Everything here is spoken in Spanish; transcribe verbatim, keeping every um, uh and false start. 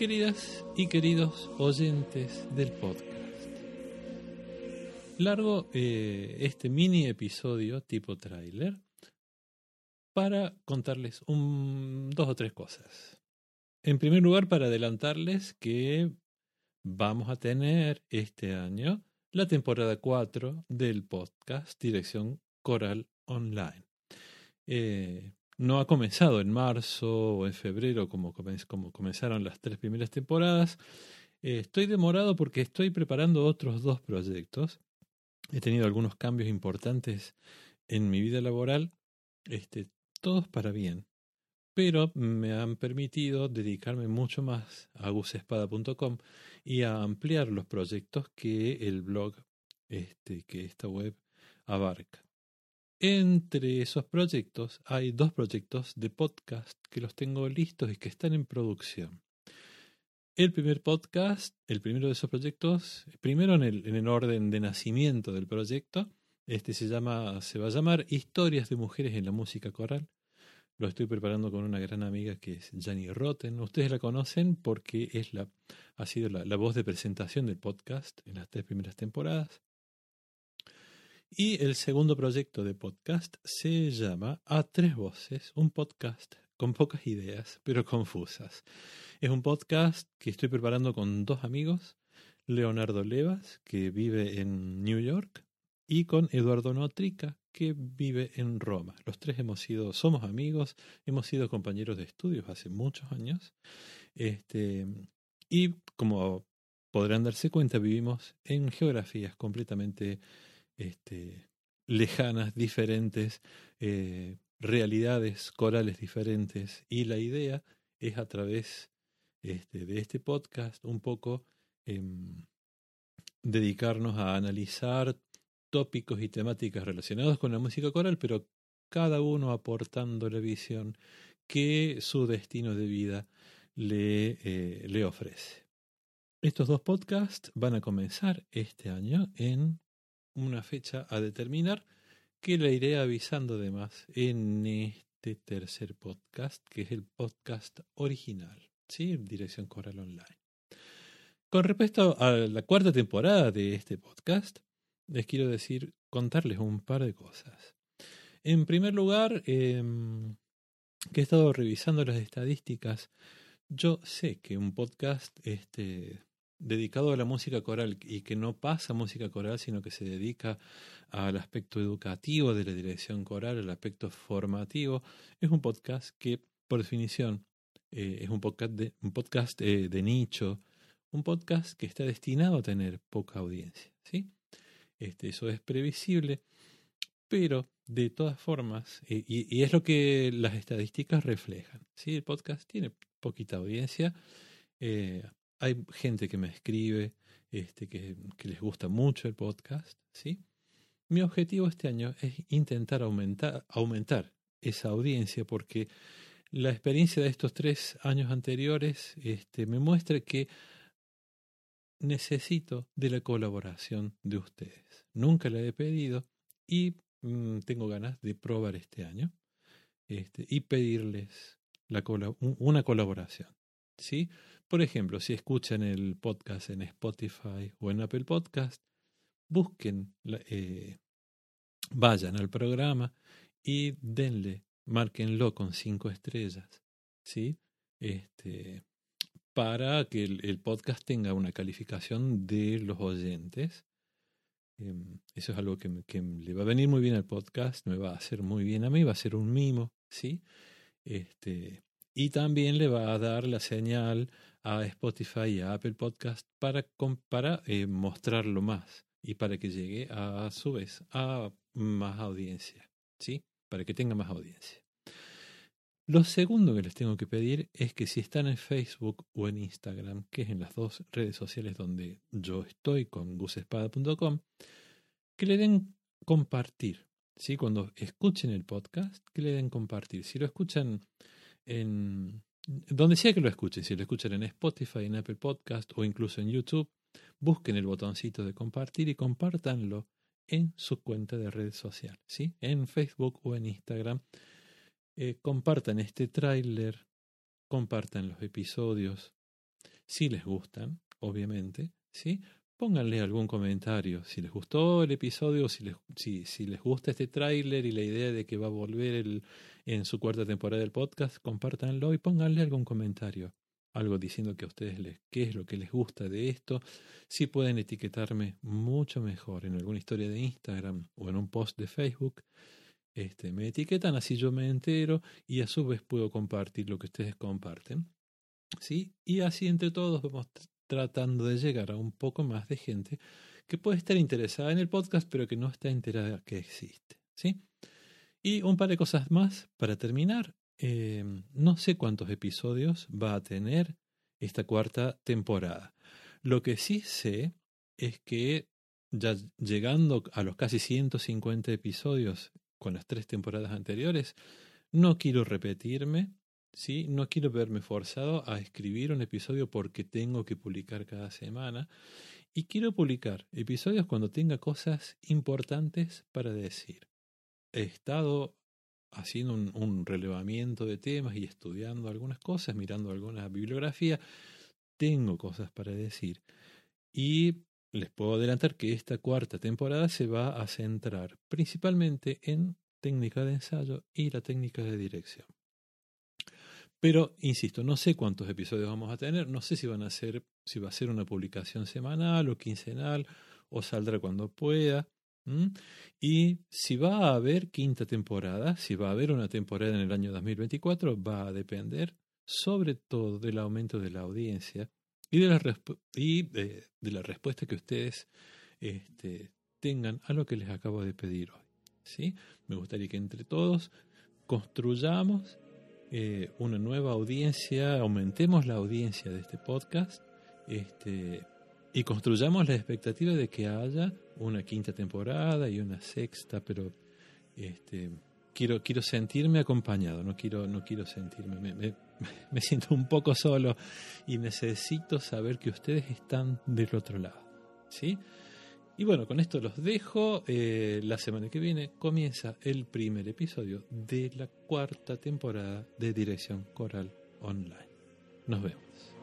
Queridas y queridos oyentes del podcast, largo eh, este mini episodio tipo tráiler para contarles un, dos o tres cosas. En primer lugar, para adelantarles que vamos a tener este año la temporada cuatro del podcast Dirección Coral Online. Eh, no ha comenzado en marzo o en febrero como, comenz- como comenzaron las tres primeras temporadas. Eh, estoy demorado porque estoy preparando otros dos proyectos. He tenido algunos cambios importantes en mi vida laboral, este, todos para bien, pero me han permitido dedicarme mucho más a gusespada punto com y a ampliar los proyectos que el blog, este, que esta web abarca. Entre esos proyectos hay dos proyectos de podcast que los tengo listos y que están en producción. El primer podcast, el primero de esos proyectos, primero en el, en el orden de nacimiento del proyecto, este se llama, se va a llamar Historias de Mujeres en la Música Coral. Lo estoy preparando con una gran amiga que es Jani Rotten. Ustedes la conocen porque es la, ha sido la, la voz de presentación del podcast en las tres primeras temporadas. Y el segundo proyecto de podcast se llama A Tres Voces, un podcast con pocas ideas, pero confusas. Es un podcast que estoy preparando con dos amigos, Leonardo Levas, que vive en New York, y con Eduardo Notrica, que vive en Roma. Los tres hemos sido, somos amigos, hemos sido compañeros de estudios hace muchos años. Este, y como podrán darse cuenta, vivimos en geografías completamente este, lejanas, diferentes, eh, realidades corales diferentes, y la idea es a través este, de este podcast un poco eh, dedicarnos a analizar tópicos y temáticas relacionados con la música coral, pero cada uno aportando la visión que su destino de vida le, eh, le ofrece. Estos dos podcasts van a comenzar este año en una fecha a determinar, que la iré avisando además en este tercer podcast, que es el podcast original, ¿sí? Dirección Coral Online. Con respecto a la cuarta temporada de este podcast, les quiero decir, contarles un par de cosas. En primer lugar, eh, que he estado revisando las estadísticas, yo sé que un podcast este, dedicado a la música coral y que no pasa música coral, sino que se dedica al aspecto educativo de la dirección coral, al aspecto formativo, es un podcast que, por definición, eh, es un podcast, de, un podcast eh, de nicho, un podcast que está destinado a tener poca audiencia, ¿sí? Este, eso es previsible, pero de todas formas, eh, y, y es lo que las estadísticas reflejan, ¿sí? El podcast tiene poquita audiencia. Eh, hay gente que me escribe este, que, que les gusta mucho el podcast, ¿sí? Mi objetivo este año es intentar aumentar, aumentar esa audiencia, porque la experiencia de estos tres años anteriores este, me muestra que necesito de la colaboración de ustedes. Nunca la he pedido y mmm, tengo ganas de probar este año este, y pedirles la colab- una colaboración, ¿sí? Por ejemplo, si escuchan el podcast en Spotify o en Apple Podcast, busquen, eh, vayan al programa y denle, márquenlo con cinco estrellas, ¿sí? Este, para que el, el podcast tenga una calificación de los oyentes. Eh, eso es algo que, me, que le va a venir muy bien al podcast, me va a hacer muy bien a mí, va a ser un mimo, ¿sí? Este, y también le va a dar la señal a Spotify y a Apple Podcast para, para eh, mostrarlo más y para que llegue a, a su vez a más audiencia, ¿sí? Para que tenga más audiencia. Lo segundo que les tengo que pedir es que si están en Facebook o en Instagram, que es en las dos redes sociales donde yo estoy con gusespada punto com, que le den compartir, ¿sí? Cuando escuchen el podcast, que le den compartir. Si lo escuchan en donde sea que lo escuchen, si lo escuchan en Spotify, en Apple Podcast o incluso en YouTube, busquen el botoncito de compartir y compártanlo en su cuenta de red social, ¿sí? En Facebook o en Instagram. Eh, compartan este tráiler, compartan los episodios, Si les gustan, obviamente, ¿sí? Pónganle algún comentario. Si les gustó el episodio, si les, si, si les gusta este tráiler y la idea de que va a volver el, en su cuarta temporada del podcast, compártanlo y pónganle algún comentario. Algo diciendo que a ustedes les, qué es lo que les gusta de esto. Si pueden etiquetarme mucho mejor en alguna historia de Instagram o en un post de Facebook. Este, me etiquetan, así yo me entero y a su vez puedo compartir lo que ustedes comparten. ¿Sí? Y así entre todos vamos tratando de llegar a un poco más de gente que puede estar interesada en el podcast, pero que no está enterada que existe. ¿Sí? Y un par de cosas más para terminar. Eh, no sé cuántos episodios va a tener esta cuarta temporada. Lo que sí sé es que ya llegando a los casi ciento cincuenta episodios con las tres temporadas anteriores, no quiero repetirme, ¿sí? No quiero verme forzado a escribir un episodio porque tengo que publicar cada semana. Y quiero publicar episodios cuando tenga cosas importantes para decir. He estado haciendo un, un relevamiento de temas y estudiando algunas cosas, mirando alguna bibliografía. Tengo cosas para decir. Y les puedo adelantar que esta cuarta temporada se va a centrar principalmente en técnica de ensayo y la técnica de dirección. Pero, insisto, no sé cuántos episodios vamos a tener, no sé si van a ser, si va a ser una publicación semanal o quincenal, o saldrá cuando pueda. ¿Mm? Y si va a haber quinta temporada, si va a haber una temporada en el año dos mil veinticuatro, va a depender sobre todo del aumento de la audiencia y de la, resp- y de, de la respuesta que ustedes este, tengan a lo que les acabo de pedir hoy. ¿Sí? Me gustaría que entre todos construyamos eh, una nueva audiencia, aumentemos la audiencia de este podcast, este, y construyamos la expectativa de que haya una quinta temporada y una sexta, pero este, quiero, quiero sentirme acompañado, no quiero, no quiero sentirme, me, me, me siento un poco solo y necesito saber que ustedes están del otro lado, ¿sí? Y bueno, con esto los dejo. Eh, la semana que viene comienza el primer episodio de la cuarta temporada de Dirección Coral Online. Nos vemos.